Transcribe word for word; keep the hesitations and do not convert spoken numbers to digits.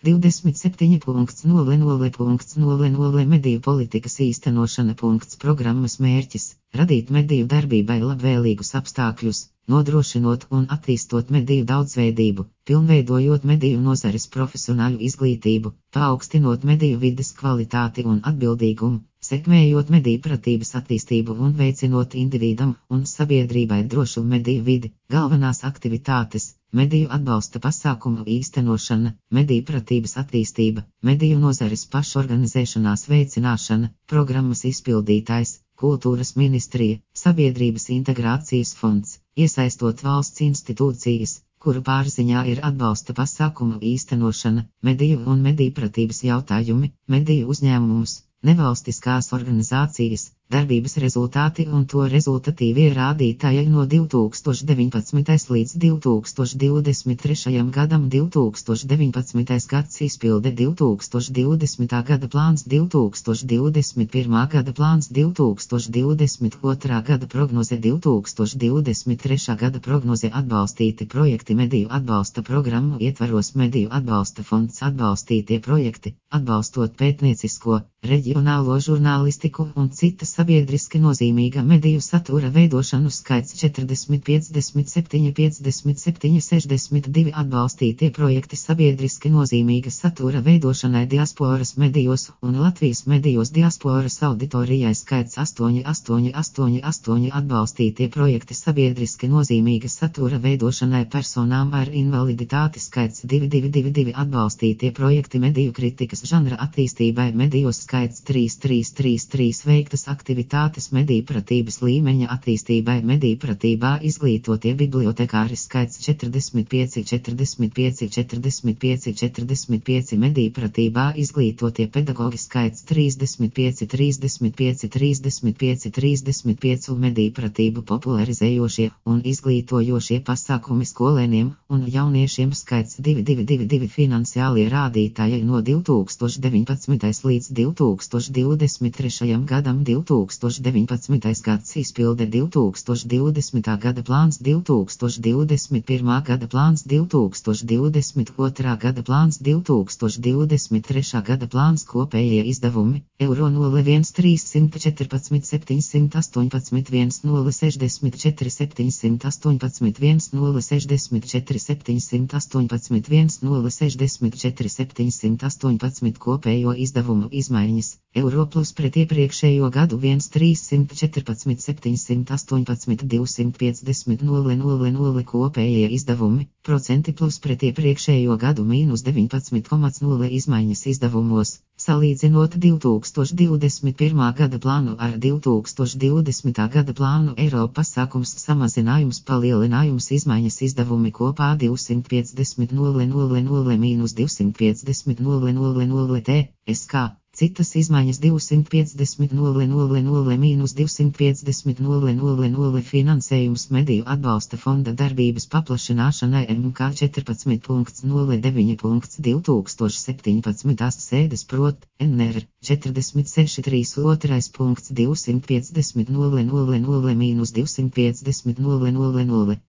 divdesmit septiņi nulle nulle nulle nulle Mediju politikas īstenošana. Programmas mērķis – radīt mediju darbībai labvēlīgus apstākļus, nodrošinot un attīstot mediju daudzveidību, pilnveidojot mediju nozares profesionāļu izglītību, paaugstinot mediju vides kvalitāti un atbildīgumu, sekmējot mediju pratības attīstību un veicinot individam un sabiedrībai drošu mediju vidi. Galvenās aktivitātes – mediju atbalsta pasākumu īstenošana, mediju pratības attīstība, mediju nozares pašorganizēšanās veicināšana, programmas izpildītājs, Kultūras ministrija, Sabiedrības integrācijas fonds, iesaistot valsts institūcijas, kuru pārziņā ir atbalsta pasākumu īstenošana, mediju un mediju pratības jautājumi, mediju uzņēmumus, nevalstiskās organizācijas, darbības rezultāti un to rezultatīvie rādītāji no divi tūkstoši deviņpadsmitais līdz divi tūkstoši divdesmit trešajam gadam. divi tūkstoši deviņpadsmitais gads izpilde, divi tūkstoši divdesmitā gada plāns, divi tūkstoši divdesmit pirmā gada plāns, divi tūkstoši divdesmit otrā gada prognoze, divi tūkstoši divdesmit trešā gada prognoze. Atbalstīti projekti mediju atbalsta programmu ietvaros. Mediju atbalsta fonds atbalstītie projekti, atbalstot pētniecisko, reģionālo žurnālistiku un citas sabiedriski nozīmīga mediju satura veidošanu. Skaits četrdesmit, piecdesmit septiņi, piecdesmit septiņi, sešdesmit divi. Atbalstītie projekti sabiedriski nozīmīga satura veidošanai diasporas medijos un Latvijas medijos diasporas auditorijai. Skaits astoņi, astoņi, astoņi, astoņi. Atbalstītie projekti sabiedriski nozīmīga satura veidošanai personām ar invaliditāti. Skaits divi, divi, divi, divi. Atbalstītie projekti mediju kritikas žanra attīstībai medijos. Skaits trīs, trīs, trīs, trīs. Veiktas aktivitātes mediju pratības līmeņa attīstībai mediju pratībā izglītotie bibliotekāri. Skaits četrdesmit pieci, četrdesmit pieci, četrdesmit pieci, četrdesmit pieci. Mediju pratībā izglītotie pedagogi. Skaits trīsdesmit pieci, trīsdesmit pieci, trīsdesmit pieci, trīsdesmit pieci. Mediju pratību popularizējošie un izglītojošie pasākumi skolēniem un jauniešiem. Skaits divi, divi, divi, divi. Finansiālie rādītāji no divi tūkstoši deviņpadsmitais līdz divi tūkstoši divdesmit trešajam gadam. divi tūkstoši deviņpadsmitais gads izpilde, divi tūkstoši divdesmitā gada plāns, divi tūkstoši divdesmit pirmā gada plāns, divi tūkstoši divdesmit otrā gada plāns, divi tūkstoši divdesmit trešā gada plāns. Kopējie izdevumi eiro nulle viens trīsimt četrpadsmit septiņsimt astoņpadsmit viens nulle sešdesmit četri septiņsimt astoņpadsmit viens nulle sešdesmit četri septiņsimt astoņpadsmit viens nulle sešdesmit četri septiņsimt astoņpadsmit. Kopējo izdevumu izmaiņas eiro plus pret iepriekšējo gadu viens trīsimt četrpadsmit septiņsimt astoņpadsmit divsimt piecdesmit nulle nulle nulle. Kopējie izdevumi procenti plus pret iepriekšējo gadu mīnus deviņpadsmit komats nulle. Izmaiņas izdevumos salīdzinot divi tūkstoši divdesmit pirmā gada plānu ar divi tūkstoši divdesmitā gada plānu. Eiro pasākums samazinājums palielinājums izmaiņas izdevumi kopā divsimt piecdesmit nulle nulle nulle mīnus divsimt piecdesmit nulle nulle nulle T S K. Citas izmaiņas divsimt piecdesmit nulle nulle nulle mīnus divsimt piecdesmit nulle nulle nulle. Finansējums mediju atbalsta fonda darbības paplašināšanai M K četrpadsmit nulle deviņi divi tūkstoši septiņpadsmitās sēdes prot N R četrdesmit seši trīs otrais punkts divsimt piecdesmit nulle nulle nulle mīnus divsimt piecdesmit nulle nulle nulle.